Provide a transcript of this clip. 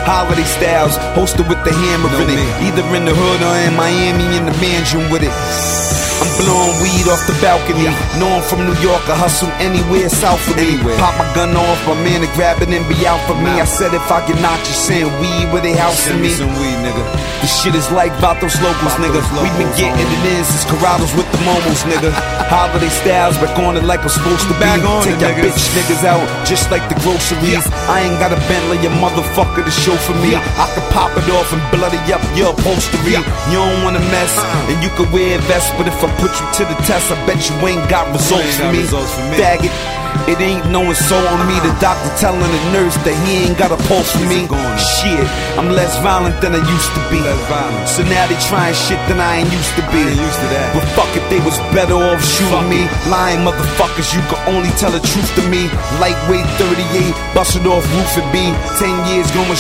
Holiday styles, hosted with the hammer in it. Either in the hood or in Miami in the mansion with it. I'm blowing weed off the balcony. Know I'm from New York, I hustle anywhere south of me. Pop my gun off, my man to grab it and be out for me. I said if I get knocked, you saying weed where they house me. Some weed, nigga. The shit is like Vatos Locals, nigga. We been getting it in since Corrados with the Momos, nigga. Holiday styles, back on it like we're supposed to be. Take your bitch niggas out, just like the groceries. I ain't got a Bentley, a motherfucker to show for me. I can pop it off and bloody up your upholstery. You don't wanna mess, and you can wear a vest, but if I put you to the test, I bet you ain't got results for me. Faggot, it ain't no insult on me. The doctor telling the nurse that he ain't got a pulse for me. Shit, I'm less violent than I used to be. So now they trying shit that I ain't used to be. But fuck it, they was better off shooting me. Lying motherfuckers, you can only tell the truth to me. Lightweight 38, busted off roof and B. 10 years going